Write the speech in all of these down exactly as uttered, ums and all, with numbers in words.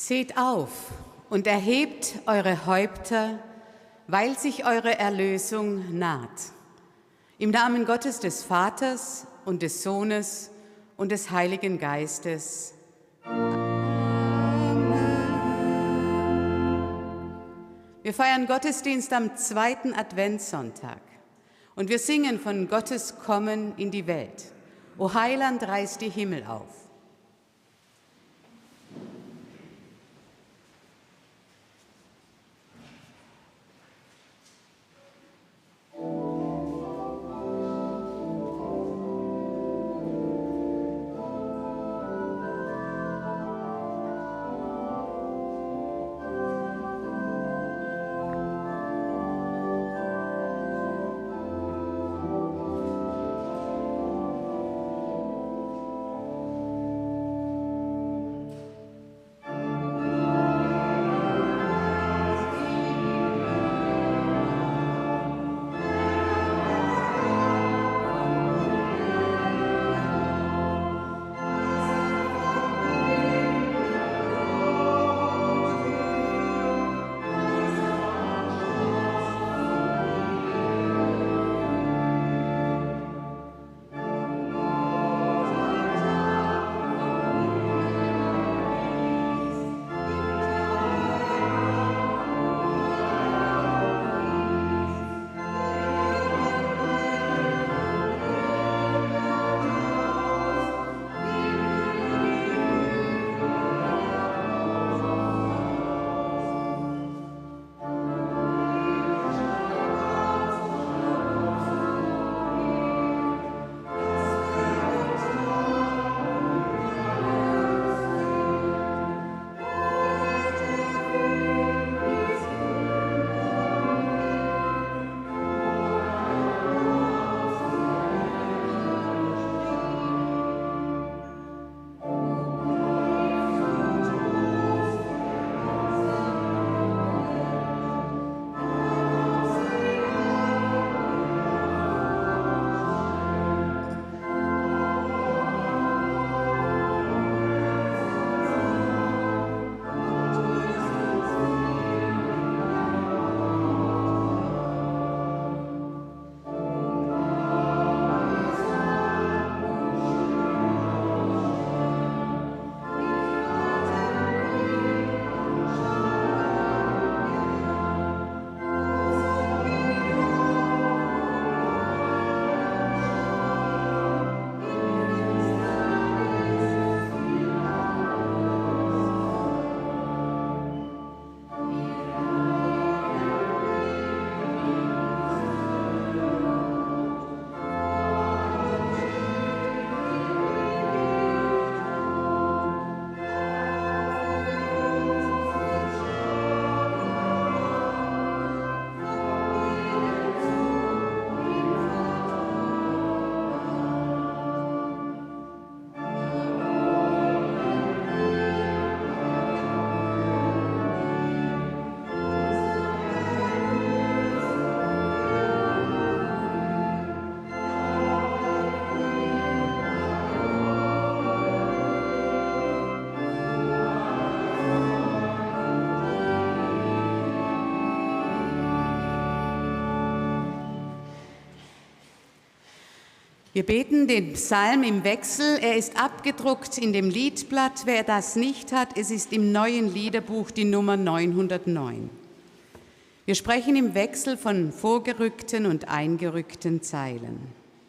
Seht auf und erhebt eure Häupter, weil sich eure Erlösung naht. Im Namen Gottes des Vaters und des Sohnes und des Heiligen Geistes. Amen. Wir feiern Gottesdienst am zweiten Adventssonntag und wir singen von Gottes Kommen in die Welt. O Heiland, reiß die Himmel auf. Wir beten den Psalm im Wechsel. Er ist abgedruckt in dem Liedblatt. Wer das nicht hat, es ist im neuen Liederbuch die Nummer neunhundertneun. Wir sprechen im Wechsel von vorgerückten und eingerückten Zeilen.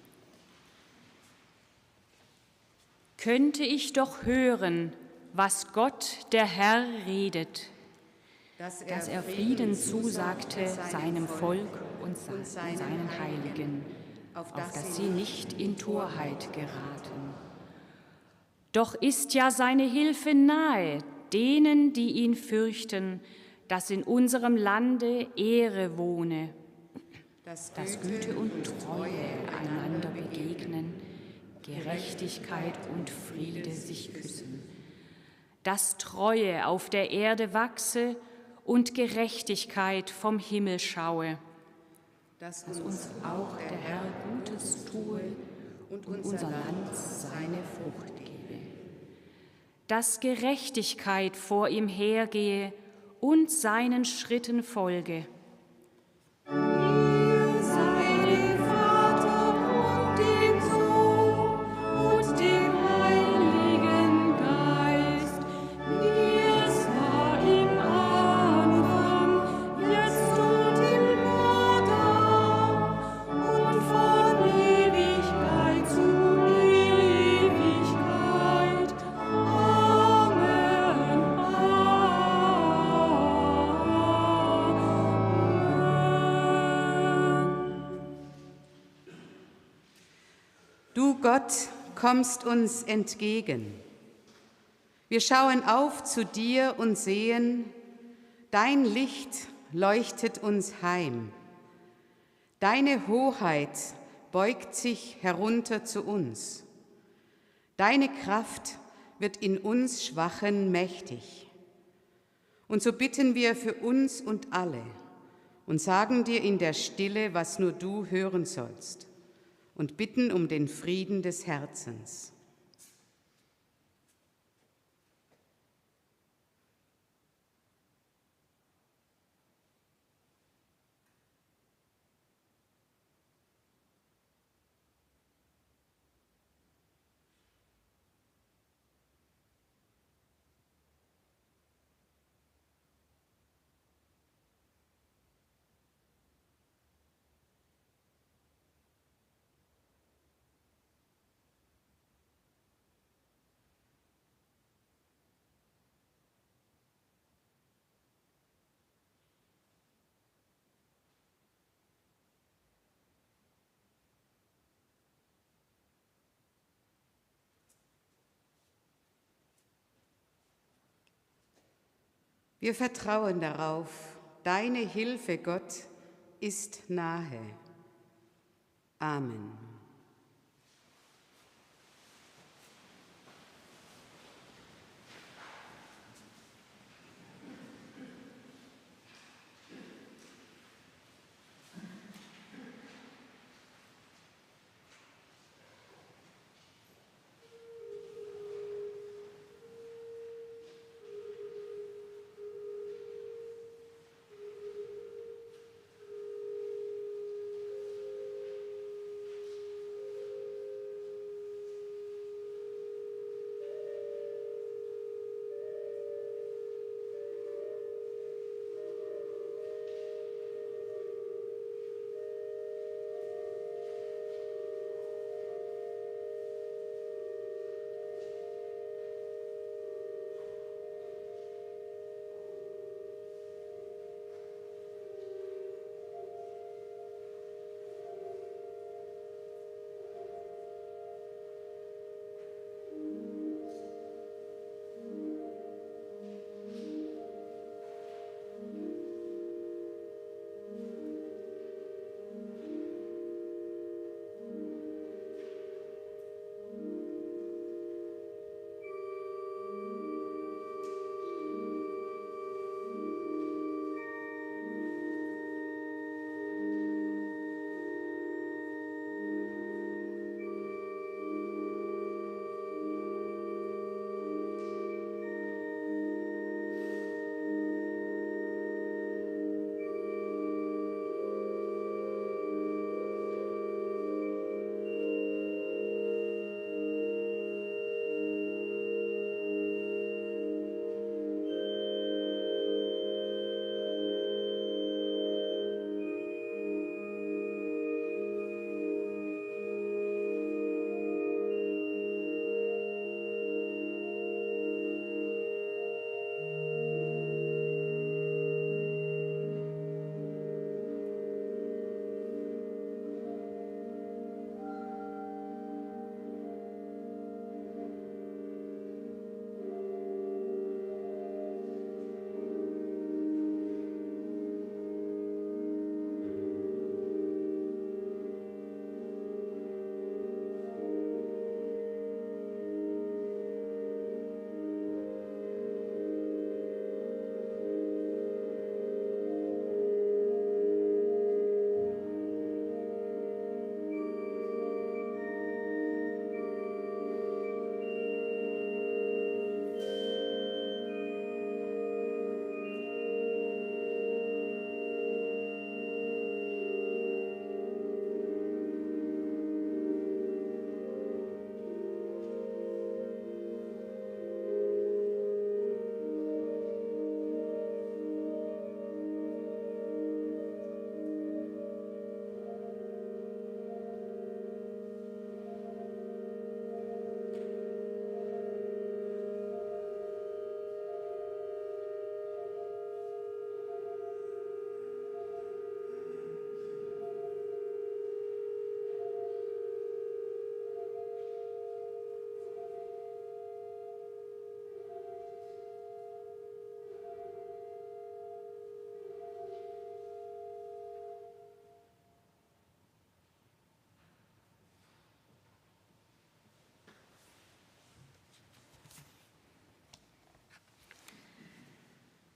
Könnte ich doch hören, was Gott, der Herr, redet, dass er, dass er Frieden zusagte seinem Volk und seinen Heiligen, auf dass sie nicht in Torheit geraten. Doch ist ja seine Hilfe nahe denen, die ihn fürchten, dass in unserem Lande Ehre wohne, dass Güte und Treue einander begegnen, Gerechtigkeit und Friede sich küssen, dass Treue auf der Erde wachse und Gerechtigkeit vom Himmel schaue, dass uns auch der Herr Gutes tue und unser Land seine Frucht gebe. dass Gerechtigkeit vor ihm hergehe und seinen Schritten folge. Du, Gott, kommst uns entgegen. Wir schauen auf zu dir und sehen, dein Licht leuchtet uns heim. Deine Hoheit beugt sich herunter zu uns. Deine Kraft wird in uns Schwachen mächtig. Und so bitten wir für uns und alle und sagen dir in der Stille, was nur du hören sollst, und bitten um den Frieden des Herzens. Wir vertrauen darauf, deine Hilfe, Gott, ist nahe. Amen.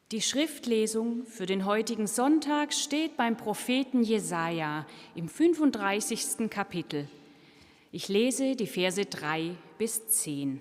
Die Schriftlesung für den heutigen Sonntag steht beim Propheten Jesaja im fünfunddreißigsten Kapitel. Ich lese die Verse drei bis zehn.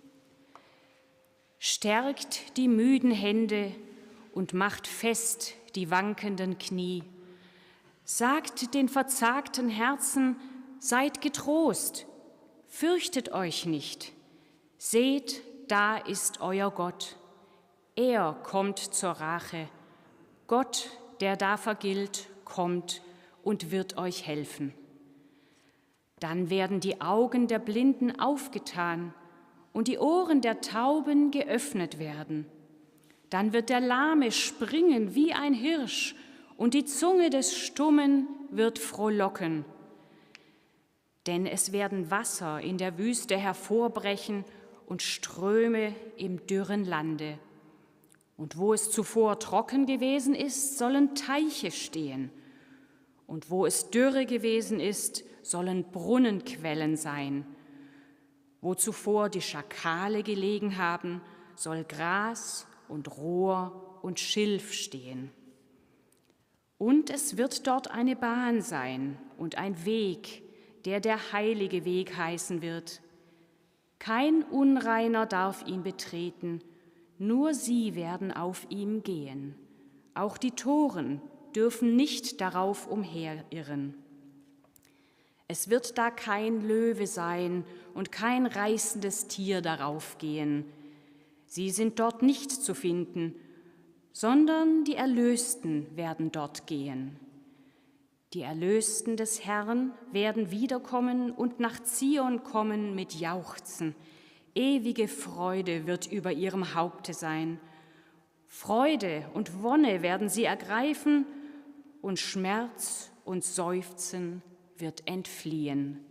Stärkt die müden Hände und macht fest die wankenden Knie. Sagt den verzagten Herzen, seid getrost, fürchtet euch nicht. Seht, da ist euer Gott. Er kommt zur Rache. Gott, der da vergilt, kommt und wird euch helfen. Dann werden die Augen der Blinden aufgetan und die Ohren der Tauben geöffnet werden. Dann wird der Lahme springen wie ein Hirsch und die Zunge des Stummen wird frohlocken. Denn es werden Wasser in der Wüste hervorbrechen und Ströme im dürren Lande. Und wo es zuvor trocken gewesen ist, sollen Teiche stehen. Und wo es dürre gewesen ist, sollen Brunnenquellen sein. Wo zuvor die Schakale gelegen haben, soll Gras und Rohr und Schilf stehen. Und es wird dort eine Bahn sein und ein Weg, der der heilige Weg heißen wird. Kein Unreiner darf ihn betreten, nur sie werden auf ihm gehen. Auch die Toren dürfen nicht darauf umherirren. Es wird da kein Löwe sein und kein reißendes Tier darauf gehen. Sie sind dort nicht zu finden, sondern die Erlösten werden dort gehen. Die Erlösten des Herrn werden wiederkommen und nach Zion kommen mit Jauchzen. Ewige Freude wird über ihrem Haupte sein. Freude und Wonne werden sie ergreifen und Schmerz und Seufzen wird entfliehen.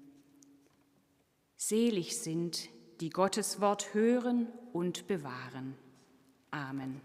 Selig sind, die Gottes Wort hören und bewahren. Amen.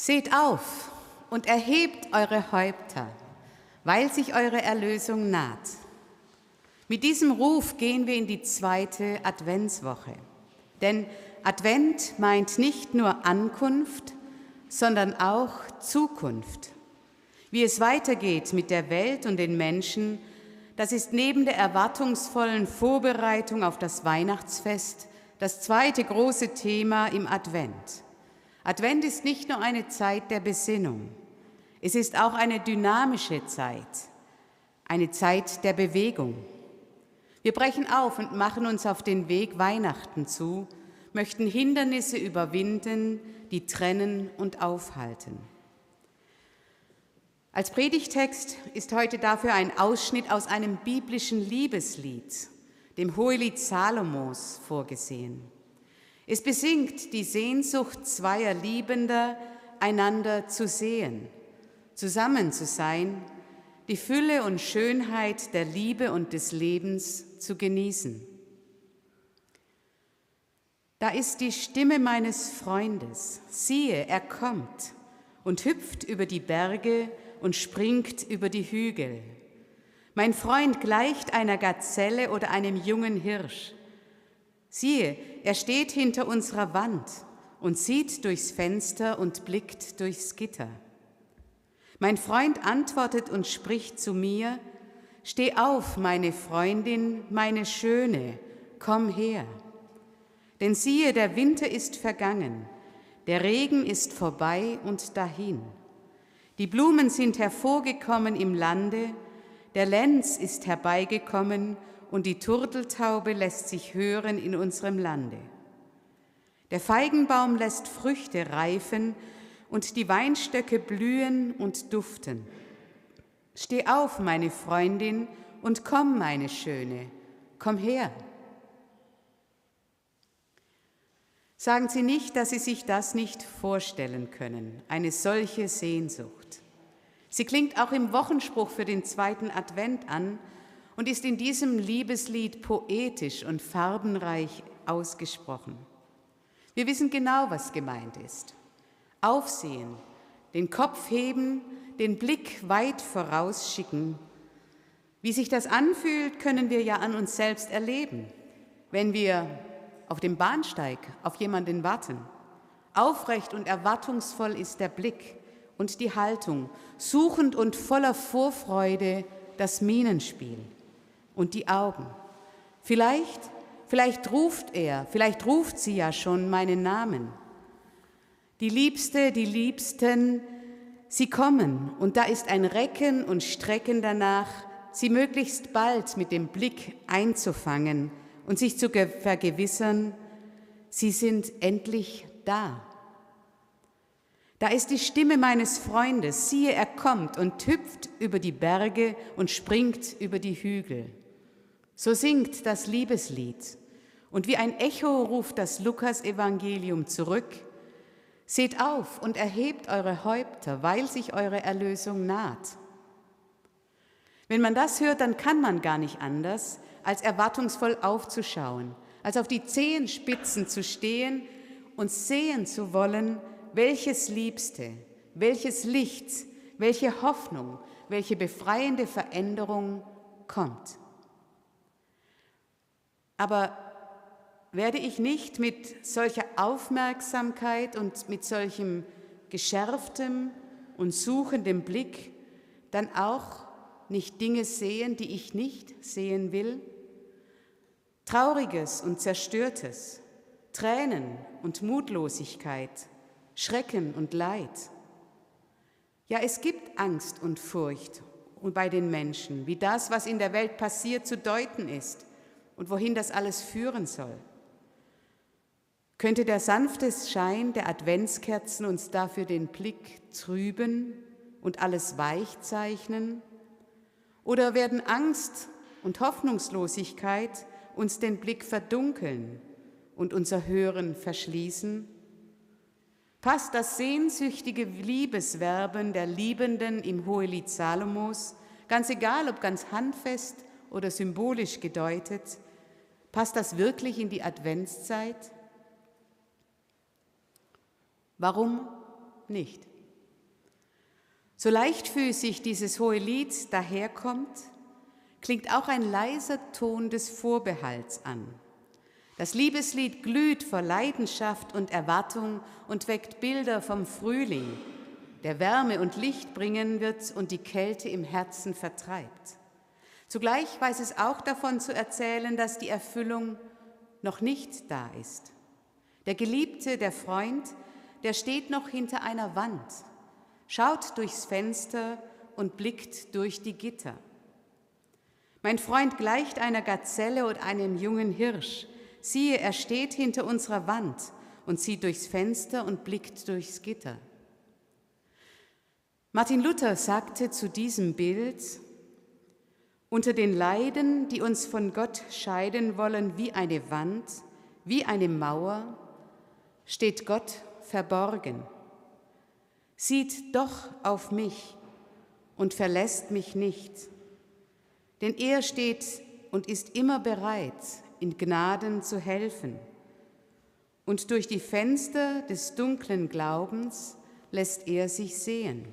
Seht auf und erhebt eure Häupter, weil sich eure Erlösung naht. Mit diesem Ruf gehen wir in die zweite Adventswoche. Denn Advent meint nicht nur Ankunft, sondern auch Zukunft. Wie es weitergeht mit der Welt und den Menschen, das ist neben der erwartungsvollen Vorbereitung auf das Weihnachtsfest das zweite große Thema im Advent. Advent ist nicht nur eine Zeit der Besinnung, es ist auch eine dynamische Zeit, eine Zeit der Bewegung. Wir brechen auf und machen uns auf den Weg Weihnachten zu, möchten Hindernisse überwinden, die trennen und aufhalten. Als Predigtext ist heute dafür ein Ausschnitt aus einem biblischen Liebeslied, dem Hohelied Salomos, vorgesehen. Es besingt die Sehnsucht zweier Liebender, einander zu sehen, zusammen zu sein, die Fülle und Schönheit der Liebe und des Lebens zu genießen. Da ist die Stimme meines Freundes, siehe, er kommt und hüpft über die Berge und springt über die Hügel. Mein Freund gleicht einer Gazelle oder einem jungen Hirsch. Siehe, er steht hinter unserer Wand und sieht durchs Fenster und blickt durchs Gitter. Mein Freund antwortet und spricht zu mir, steh auf, meine Freundin, meine Schöne, komm her. Denn siehe, der Winter ist vergangen, der Regen ist vorbei und dahin. Die Blumen sind hervorgekommen im Lande, der Lenz ist herbeigekommen und die Turteltaube lässt sich hören in unserem Lande. Der Feigenbaum lässt Früchte reifen und die Weinstöcke blühen und duften. Steh auf, meine Freundin, und komm, meine Schöne, komm her. Sagen Sie nicht, dass Sie sich das nicht vorstellen können, eine solche Sehnsucht. Sie klingt auch im Wochenspruch für den zweiten Advent an und ist in diesem Liebeslied poetisch und farbenreich ausgesprochen. Wir wissen genau, was gemeint ist. Aufsehen, den Kopf heben, den Blick weit vorausschicken. Wie sich das anfühlt, können wir ja an uns selbst erleben, wenn wir auf dem Bahnsteig auf jemanden warten. Aufrecht und erwartungsvoll ist der Blick und die Haltung, suchend und voller Vorfreude das Mienenspiel und die Augen. Vielleicht, vielleicht ruft er, vielleicht ruft sie ja schon meinen Namen. Die Liebste, die Liebsten, sie kommen und da ist ein Recken und Strecken danach, sie möglichst bald mit dem Blick einzufangen und sich zu vergewissern, sie sind endlich da. Da ist die Stimme meines Freundes, siehe, er kommt und hüpft über die Berge und springt über die Hügel. So singt das Liebeslied und wie ein Echo ruft das Lukas-Evangelium zurück, seht auf und erhebt eure Häupter, weil sich eure Erlösung naht. Wenn man das hört, dann kann man gar nicht anders, als erwartungsvoll aufzuschauen, als auf die Zehenspitzen zu stehen und sehen zu wollen, welches Liebste, welches Licht, welche Hoffnung, welche befreiende Veränderung kommt. Aber werde ich nicht mit solcher Aufmerksamkeit und mit solchem geschärftem und suchendem Blick dann auch nicht Dinge sehen, die ich nicht sehen will? Trauriges und Zerstörtes, Tränen und Mutlosigkeit, Schrecken und Leid. Ja, es gibt Angst und Furcht bei den Menschen, wie das, was in der Welt passiert, zu deuten ist und wohin das alles führen soll. Könnte der sanfte Schein der Adventskerzen uns dafür den Blick trüben und alles weich zeichnen? Oder werden Angst und Hoffnungslosigkeit uns den Blick verdunkeln und unser Hören verschließen? Passt das sehnsüchtige Liebeswerben der Liebenden im Hohelied Salomos, ganz egal ob ganz handfest oder symbolisch gedeutet, passt das wirklich in die Adventszeit? Warum nicht? So leichtfüßig dieses hohe Lied daherkommt, klingt auch ein leiser Ton des Vorbehalts an. Das Liebeslied glüht vor Leidenschaft und Erwartung und weckt Bilder vom Frühling, der Wärme und Licht bringen wird und die Kälte im Herzen vertreibt. Zugleich weiß es auch davon zu erzählen, dass die Erfüllung noch nicht da ist. Der Geliebte, der Freund, der steht noch hinter einer Wand, schaut durchs Fenster und blickt durch die Gitter. Mein Freund gleicht einer Gazelle oder einem jungen Hirsch. Siehe, er steht hinter unserer Wand und sieht durchs Fenster und blickt durchs Gitter. Martin Luther sagte zu diesem Bild: Unter den Leiden, die uns von Gott scheiden wollen, wie eine Wand, wie eine Mauer, steht Gott verborgen, sieht doch auf mich und verlässt mich nicht. Denn er steht und ist immer bereit, in Gnaden zu helfen. Und durch die Fenster des dunklen Glaubens lässt er sich sehen.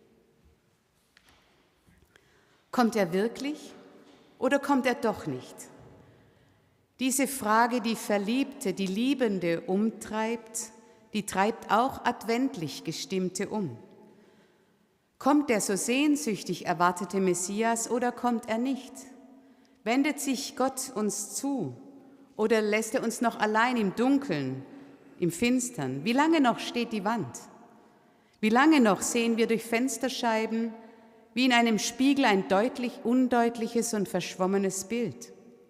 Kommt er wirklich oder kommt er doch nicht? Diese Frage, die Verliebte, die Liebende umtreibt, die treibt auch adventlich Gestimmte um. Kommt der so sehnsüchtig erwartete Messias oder kommt er nicht? Wendet sich Gott uns zu oder lässt er uns noch allein im Dunkeln, im Finstern? Wie lange noch steht die Wand? Wie lange noch sehen wir durch Fensterscheiben wie in einem Spiegel ein deutlich undeutliches und verschwommenes Bild?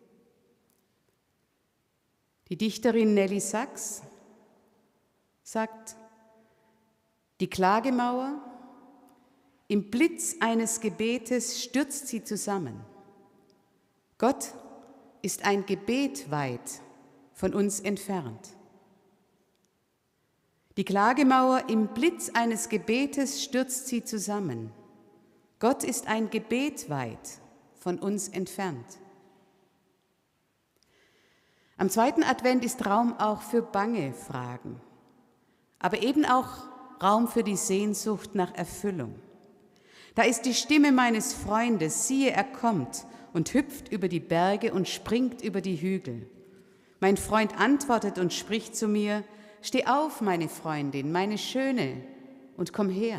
Die Dichterin Nelly Sachs sagt: Die Klagemauer, im Blitz eines Gebetes stürzt sie zusammen. Gott ist ein Gebet weit von uns entfernt. Die Klagemauer, im Blitz eines Gebetes stürzt sie zusammen. Gott ist ein Gebet weit von uns entfernt. Am zweiten Advent ist Raum auch für bange Fragen, aber eben auch Raum für die Sehnsucht nach Erfüllung. Da ist die Stimme meines Freundes, siehe, er kommt und hüpft über die Berge und springt über die Hügel. Mein Freund antwortet und spricht zu mir: Steh auf, meine Freundin, meine Schöne, und komm her.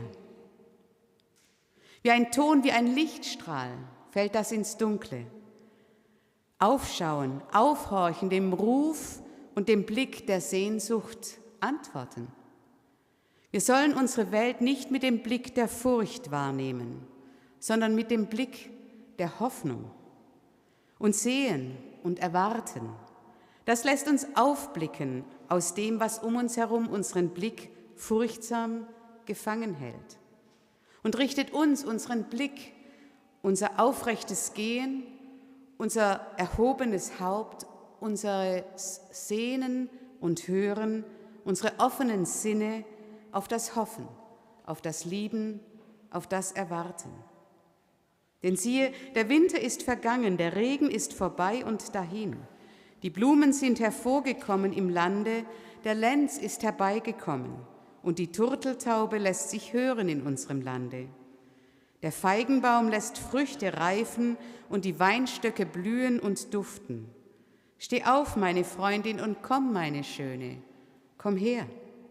Wie ein Ton, wie ein Lichtstrahl fällt das ins Dunkle. Aufschauen, aufhorchen, dem Ruf und dem Blick der Sehnsucht antworten. Wir sollen unsere Welt nicht mit dem Blick der Furcht wahrnehmen, sondern mit dem Blick der Hoffnung und sehen und erwarten. Das lässt uns aufblicken aus dem, was um uns herum unseren Blick furchtsam gefangen hält, und richtet uns unseren Blick, unser aufrechtes Gehen, unser erhobenes Haupt, unser Sehnen und Hören, unsere offenen Sinne auf das Hoffen, auf das Lieben, auf das Erwarten. Denn siehe, der Winter ist vergangen, der Regen ist vorbei und dahin. Die Blumen sind hervorgekommen im Lande, der Lenz ist herbeigekommen und die Turteltaube lässt sich hören in unserem Lande. Der Feigenbaum lässt Früchte reifen und die Weinstöcke blühen und duften. Steh auf, meine Freundin, und komm, meine Schöne, komm her.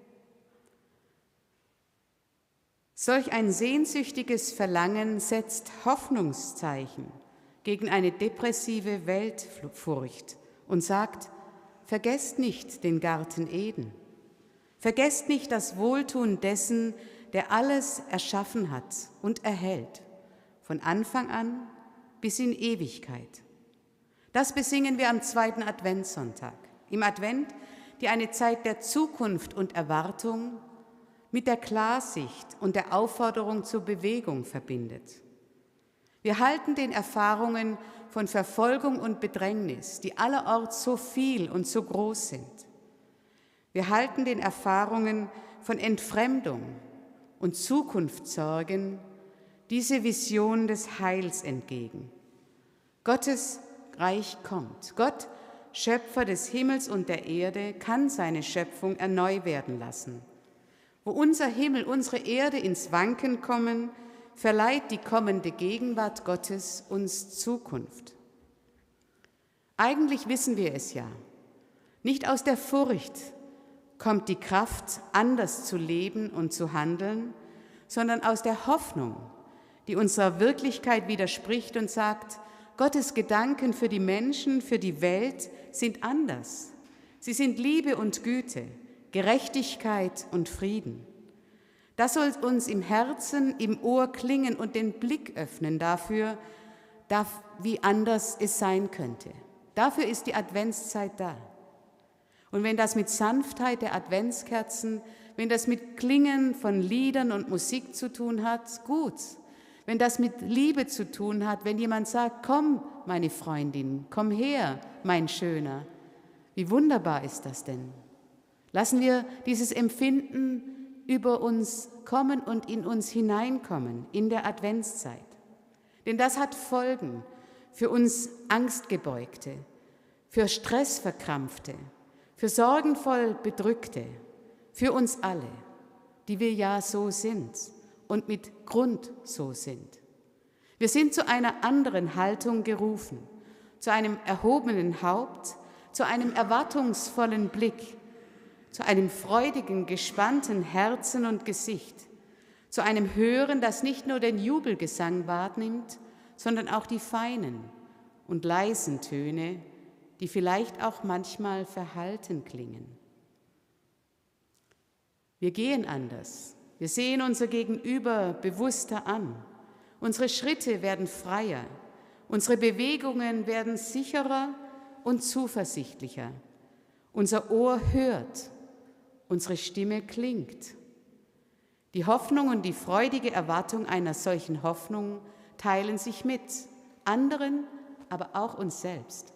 Solch ein sehnsüchtiges Verlangen setzt Hoffnungszeichen gegen eine depressive Weltfurcht und sagt: Vergesst nicht den Garten Eden, vergesst nicht das Wohltun dessen, der alles erschaffen hat und erhält, von Anfang an bis in Ewigkeit. Das besingen wir am zweiten Adventssonntag, im Advent, die eine Zeit der Zukunft und Erwartung mit der Klarsicht und der Aufforderung zur Bewegung verbindet. Wir halten den Erfahrungen von Verfolgung und Bedrängnis, die allerorts so viel und so groß sind. Wir halten den Erfahrungen von Entfremdung und Zukunftssorgen diese Vision des Heils entgegen. Gottes Reich kommt. Gott, Schöpfer des Himmels und der Erde, kann seine Schöpfung erneu werden lassen. Wo unser Himmel, unsere Erde ins Wanken kommen, verleiht die kommende Gegenwart Gottes uns Zukunft. Eigentlich wissen wir es ja. Nicht aus der Furcht kommt die Kraft, anders zu leben und zu handeln, sondern aus der Hoffnung, die unserer Wirklichkeit widerspricht und sagt, Gottes Gedanken für die Menschen, für die Welt sind anders. Sie sind Liebe und Güte, Gerechtigkeit und Frieden. Das soll uns im Herzen, im Ohr klingen und den Blick öffnen dafür, wie anders es sein könnte. Dafür ist die Adventszeit da. Und wenn das mit Sanftheit der Adventskerzen, wenn das mit Klingen von Liedern und Musik zu tun hat, gut. Wenn das mit Liebe zu tun hat, wenn jemand sagt, komm, meine Freundin, komm her, mein Schöner. Wie wunderbar ist das denn? Lassen wir dieses Empfinden über uns kommen und in uns hineinkommen, in der Adventszeit. Denn das hat Folgen für uns Angstgebeugte, für Stressverkrampfte, für sorgenvoll Bedrückte, für uns alle, die wir ja so sind und mit Grund so sind. Wir sind zu einer anderen Haltung gerufen, zu einem erhobenen Haupt, zu einem erwartungsvollen Blick, zu einem freudigen, gespannten Herzen und Gesicht, zu einem Hören, das nicht nur den Jubelgesang wahrnimmt, sondern auch die feinen und leisen Töne, die vielleicht auch manchmal verhalten klingen. Wir gehen anders, wir sehen unser Gegenüber bewusster an, unsere Schritte werden freier, unsere Bewegungen werden sicherer und zuversichtlicher, unser Ohr hört, unsere Stimme klingt. Die Hoffnung und die freudige Erwartung einer solchen Hoffnung teilen sich mit, anderen, aber auch uns selbst.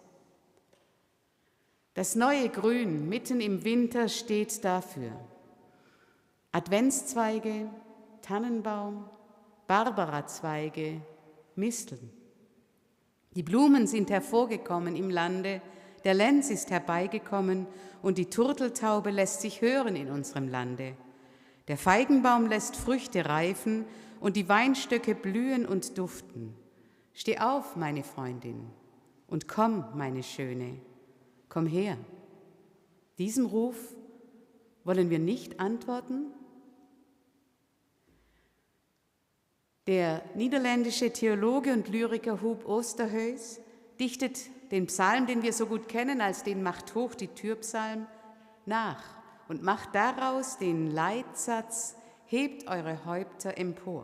Das neue Grün mitten im Winter steht dafür. Adventszweige, Tannenbaum, Barbarazweige, Misteln. Die Blumen sind hervorgekommen im Lande, der Lenz ist herbeigekommen und die Turteltaube lässt sich hören in unserem Lande. Der Feigenbaum lässt Früchte reifen und die Weinstöcke blühen und duften. Steh auf, meine Freundin, und komm, meine Schöne. Komm her. Diesem Ruf wollen wir nicht antworten? Der niederländische Theologe und Lyriker Huub Oosterhuis dichtet den Psalm, den wir so gut kennen, als den Macht hoch die Türpsalm, nach und macht daraus den Leitsatz, hebt eure Häupter empor.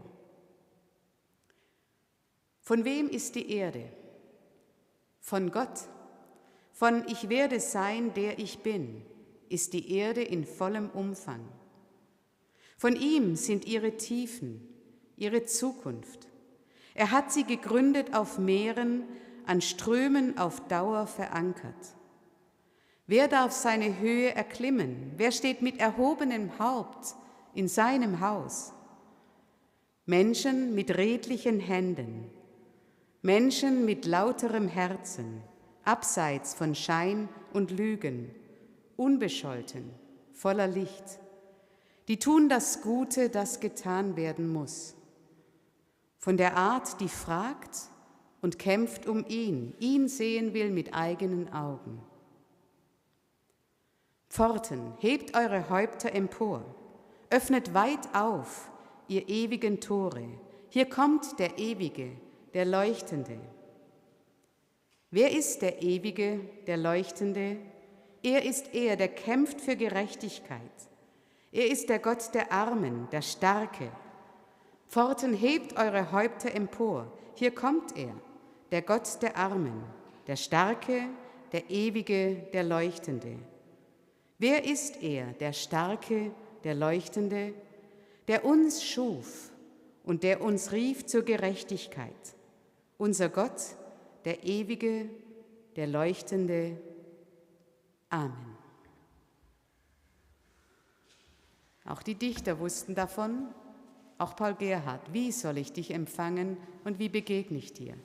Von wem ist die Erde? Von Gott. Von ich werde sein, der ich bin, ist die Erde in vollem Umfang. Von ihm sind ihre Tiefen, ihre Zukunft. Er hat sie gegründet auf Meeren, an Strömen auf Dauer verankert. Wer darf seine Höhe erklimmen? Wer steht mit erhobenem Haupt in seinem Haus? Menschen mit redlichen Händen, Menschen mit lauterem Herzen, abseits von Schein und Lügen, unbescholten, voller Licht, die tun das Gute, das getan werden muss. Von der Art, die fragt und kämpft um ihn, ihn sehen will mit eigenen Augen. Pforten, hebt eure Häupter empor, öffnet weit auf, ihr ewigen Tore. Hier kommt der Ewige, der Leuchtende. Wer ist der Ewige, der Leuchtende? Er ist er, der kämpft für Gerechtigkeit. Er ist der Gott der Armen, der Starke. Pforten, hebt eure Häupter empor. Hier kommt er, der Gott der Armen, der Starke, der Ewige, der Leuchtende. Wer ist er, der Starke, der Leuchtende, der uns schuf und der uns rief zur Gerechtigkeit? Unser Gott, der Ewige, der Leuchtende. Amen. Auch die Dichter wussten davon, auch Paul Gerhardt. Wie soll ich dich empfangen und wie begegne ich dir?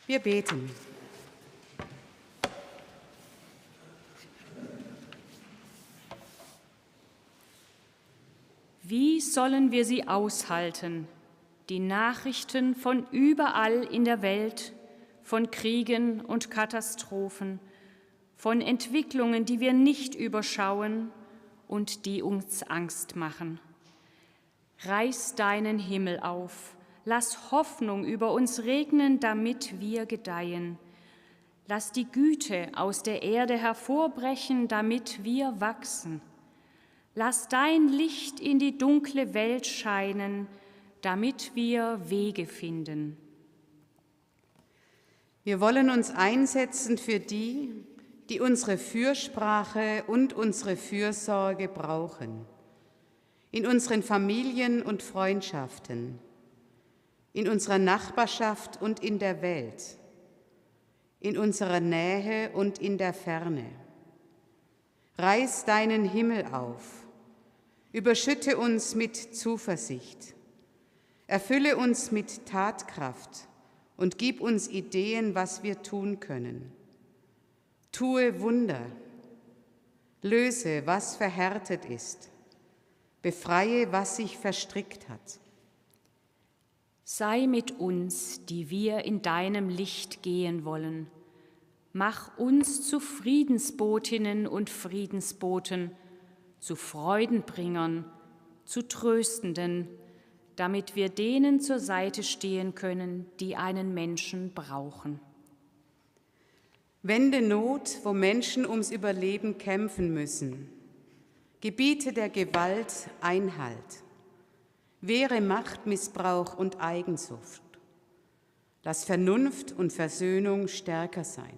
Wir beten. Wie sollen wir sie aushalten, die Nachrichten von überall in der Welt, von Kriegen und Katastrophen, von Entwicklungen, die wir nicht überschauen und die uns Angst machen? Reiß deinen Himmel auf, lass Hoffnung über uns regnen, damit wir gedeihen. Lass die Güte aus der Erde hervorbrechen, damit wir wachsen. Lass dein Licht in die dunkle Welt scheinen, damit wir Wege finden. Wir wollen uns einsetzen für die, die unsere Fürsprache und unsere Fürsorge brauchen. In unseren Familien und Freundschaften, in unserer Nachbarschaft und in der Welt, in unserer Nähe und in der Ferne. Reiß deinen Himmel auf, überschütte uns mit Zuversicht, erfülle uns mit Tatkraft und gib uns Ideen, was wir tun können. Tue Wunder, löse, was verhärtet ist, befreie, was sich verstrickt hat. Sei mit uns, die wir in deinem Licht gehen wollen. Mach uns zu Friedensbotinnen und Friedensboten, zu Freudenbringern, zu Tröstenden, damit wir denen zur Seite stehen können, die einen Menschen brauchen. Wende Not, wo Menschen ums Überleben kämpfen müssen. Gebiete der Gewalt Einhalt. Wehre Machtmissbrauch und Eigensucht. Lass Vernunft und Versöhnung stärker sein.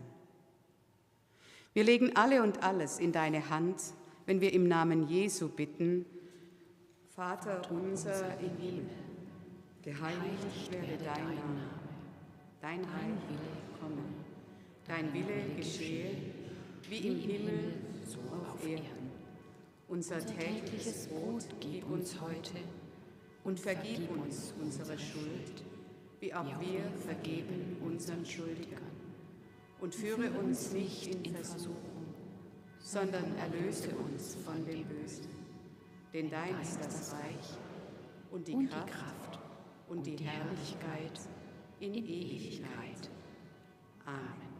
Wir legen alle und alles in deine Hand, wenn wir im Namen Jesu bitten: Vater unser im Himmel, geheiligt werde dein Name, dein Heil komme, dein Wille geschehe, wie im Himmel, so auf Erden. Unser tägliches Brot gib uns heute und vergib uns unsere Schuld, wie auch wir vergeben unseren Schuldigern. Und führe uns nicht in Versuchung, sondern erlöse uns von dem Bösen. Denn dein ist das Reich und die Kraft und die Herrlichkeit in Ewigkeit. Amen.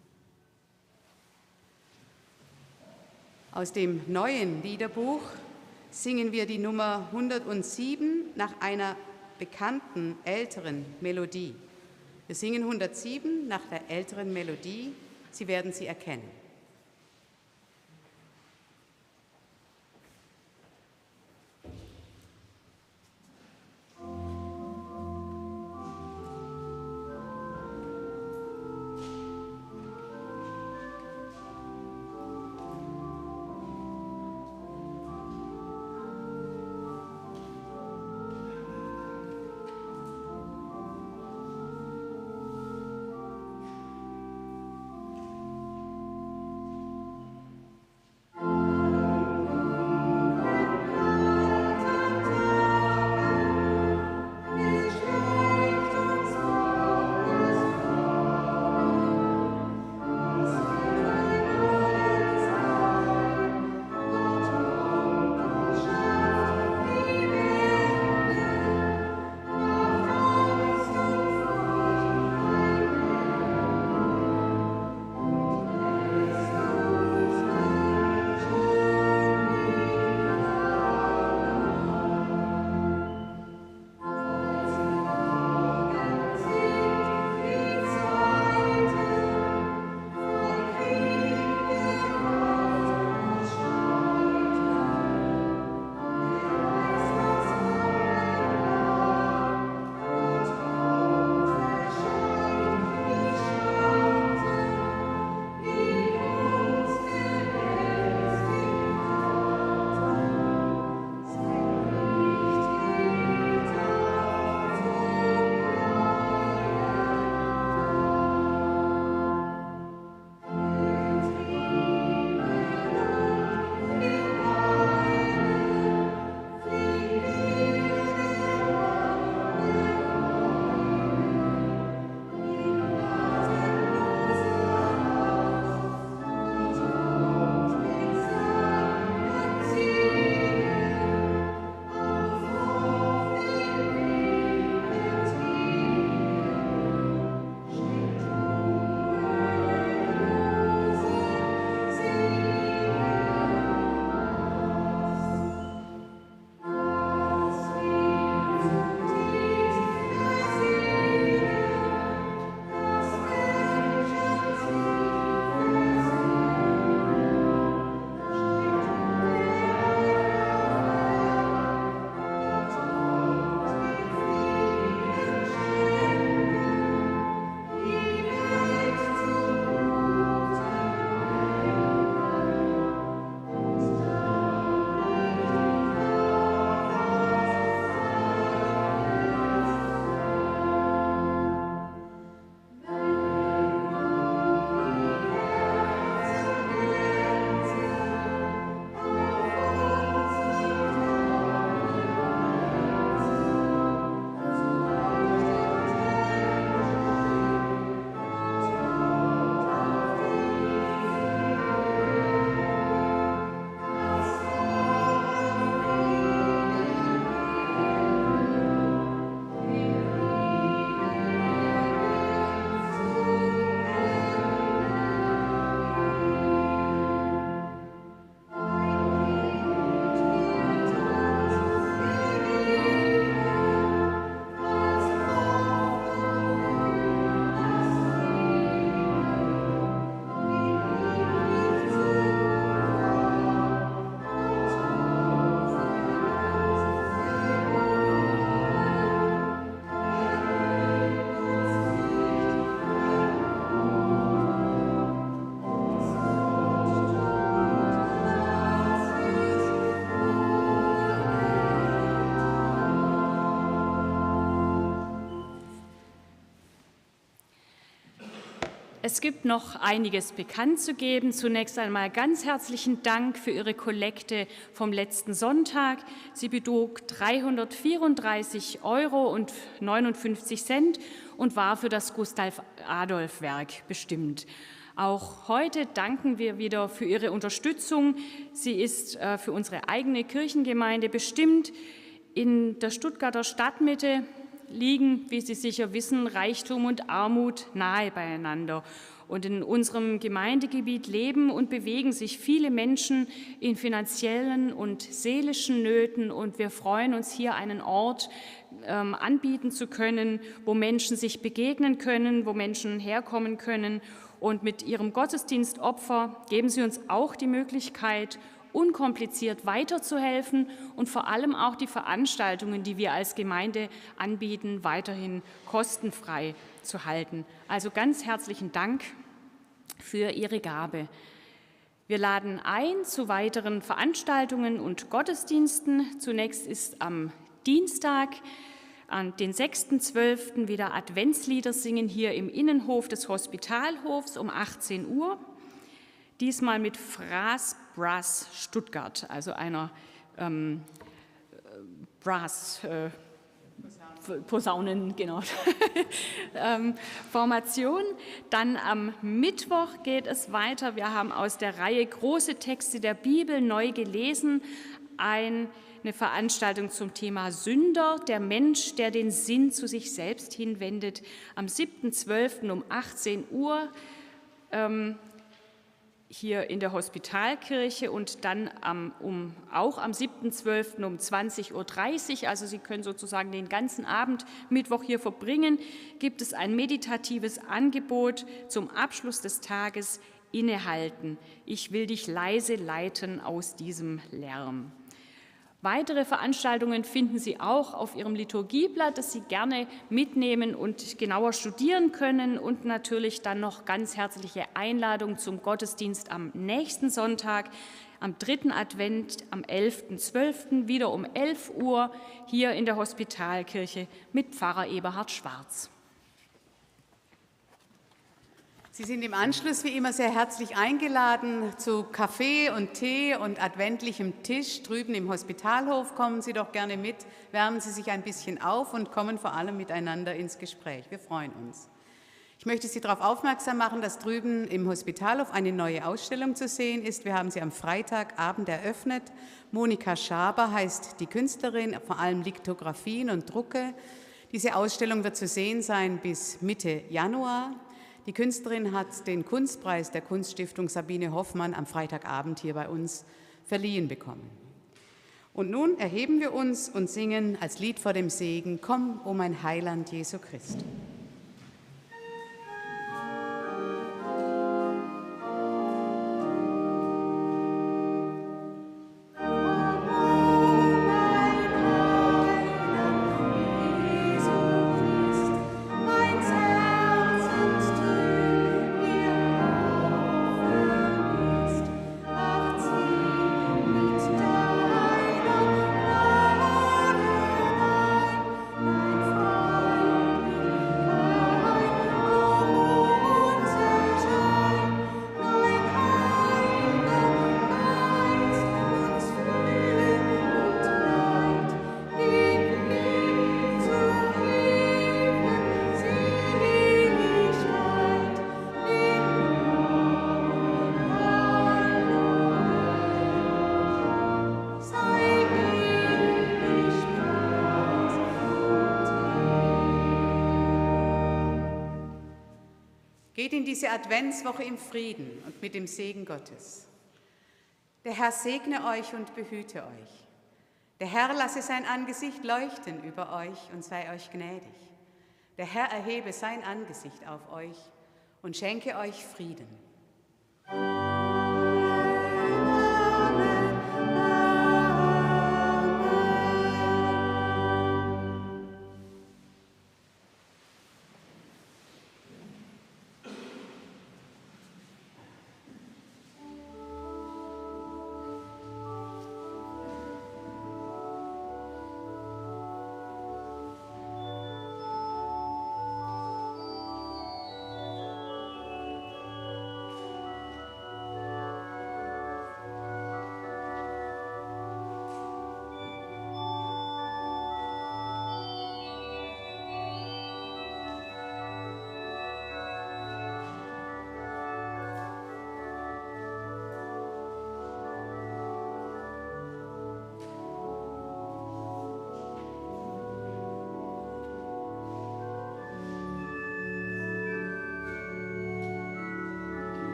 Aus dem neuen Liederbuch singen wir die Nummer hundertsieben nach einer bekannten älteren Melodie. Wir singen hundertsieben nach der älteren Melodie. Sie werden sie erkennen. Es gibt noch einiges bekannt zu geben. Zunächst einmal ganz herzlichen Dank für Ihre Kollekte vom letzten Sonntag. Sie betrug dreihundertvierunddreißig Euro und neunundfünfzig Cent und war für das Gustav-Adolf-Werk bestimmt. Auch heute danken wir wieder für Ihre Unterstützung. Sie ist äh, für unsere eigene Kirchengemeinde bestimmt. In der Stuttgarter Stadtmitte liegen, wie Sie sicher wissen, Reichtum und Armut nahe beieinander. Und in unserem Gemeindegebiet leben und bewegen sich viele Menschen in finanziellen und seelischen Nöten. Und wir freuen uns, hier einen Ort ähm, anbieten zu können, wo Menschen sich begegnen können, wo Menschen herkommen können. Und mit Ihrem Gottesdienstopfer geben Sie uns auch die Möglichkeit, unkompliziert weiterzuhelfen und vor allem auch die Veranstaltungen, die wir als Gemeinde anbieten, weiterhin kostenfrei zu halten. Also ganz herzlichen Dank für Ihre Gabe. Wir laden ein zu weiteren Veranstaltungen und Gottesdiensten. Zunächst ist am Dienstag, an den sechsten zwölften wieder Adventslieder singen hier im Innenhof des Hospitalhofs um achtzehn Uhr. Diesmal mit Fraß Brass Stuttgart, also einer ähm, Brass äh, Posaunen, genau, ähm, Formation. Dann am Mittwoch geht es weiter. Wir haben aus der Reihe Große Texte der Bibel neu gelesen ein, eine Veranstaltung zum Thema Sünder, der Mensch, der den Sinn zu sich selbst hinwendet, am siebten zwölften um achtzehn Uhr. Ähm, hier in der Hospitalkirche und dann am, um, auch am siebten zwölften um zwanzig Uhr dreißig, also Sie können sozusagen den ganzen Abend Mittwoch hier verbringen, gibt es ein meditatives Angebot zum Abschluss des Tages Innehalten. Ich will dich leise leiten aus diesem Lärm. Weitere Veranstaltungen finden Sie auch auf Ihrem Liturgieblatt, das Sie gerne mitnehmen und genauer studieren können. Und natürlich dann noch ganz herzliche Einladung zum Gottesdienst am nächsten Sonntag, am dritten Advent, am elften zwölften, wieder um elf Uhr hier in der Hospitalkirche mit Pfarrer Eberhard Schwarz. Sie sind im Anschluss wie immer sehr herzlich eingeladen zu Kaffee und Tee und adventlichem Tisch drüben im Hospitalhof. Kommen Sie doch gerne mit, wärmen Sie sich ein bisschen auf und kommen vor allem miteinander ins Gespräch. Wir freuen uns. Ich möchte Sie darauf aufmerksam machen, dass drüben im Hospitalhof eine neue Ausstellung zu sehen ist. Wir haben sie am Freitagabend eröffnet. Monika Schaber heißt die Künstlerin, vor allem Lithografien und Drucke. Diese Ausstellung wird zu sehen sein bis Mitte Januar. Die Künstlerin hat den Kunstpreis der Kunststiftung Sabine Hoffmann am Freitagabend hier bei uns verliehen bekommen. Und nun erheben wir uns und singen als Lied vor dem Segen, Komm, o mein Heiland Jesu Christ. Geht in diese Adventswoche im Frieden und mit dem Segen Gottes. Der Herr segne euch und behüte euch. Der Herr lasse sein Angesicht leuchten über euch und sei euch gnädig. Der Herr erhebe sein Angesicht auf euch und schenke euch Frieden.